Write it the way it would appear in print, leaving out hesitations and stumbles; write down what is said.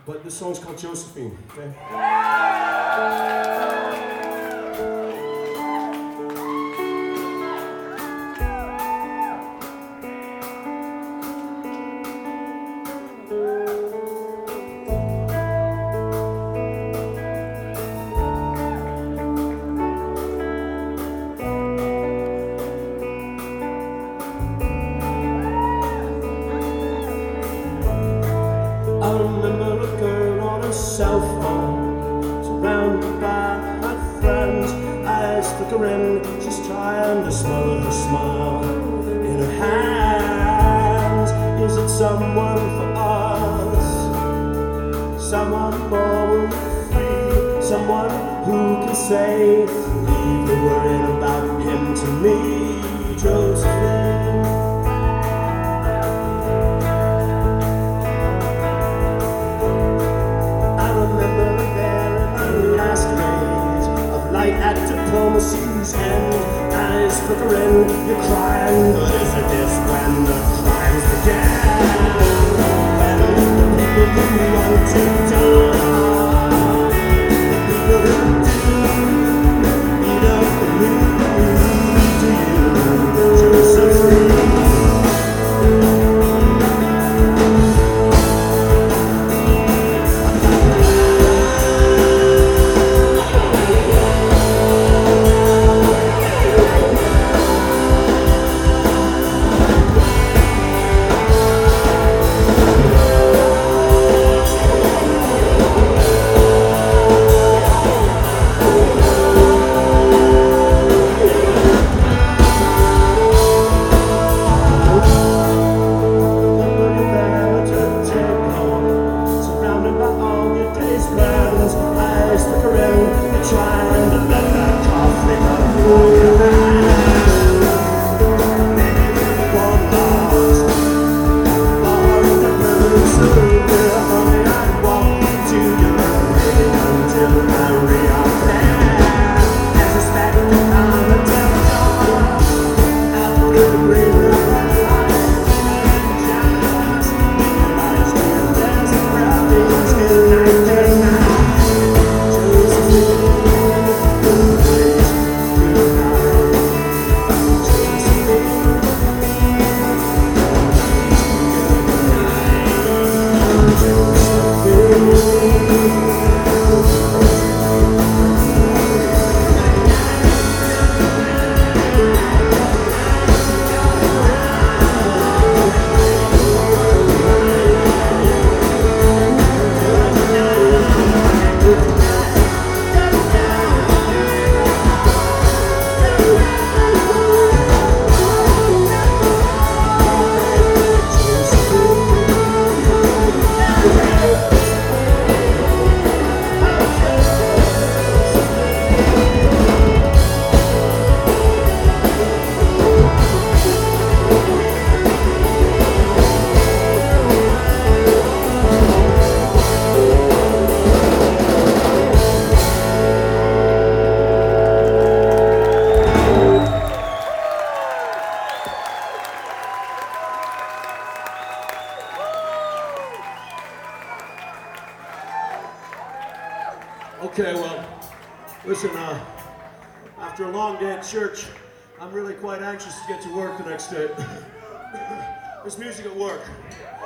But this song's called Josephine, okay? I remember a girl on a cell phone, surrounded by her friends. Eyes flickering, she's trying to smother her smile in her hands. Is it someone for us? Someone more free? Someone who can say, leave the worrying about him to me, Josephine. At diplomacy's end, eyes flickering, you're crying, but isn't this when the crimes began? When the people who want to die, the people who do, eat up the mood to you, Josephine. Trying to let that coffee go through your hand. Maybe we're one lost, far in the blue. So dear honey, I'd walk to your memory until I reappear. As a spectre on the telephone, after the green light, just realize there's a crowd in tonight. Okay, well, listen, after a long day at church, I'm really quite anxious to get to work the next day. There's music at work.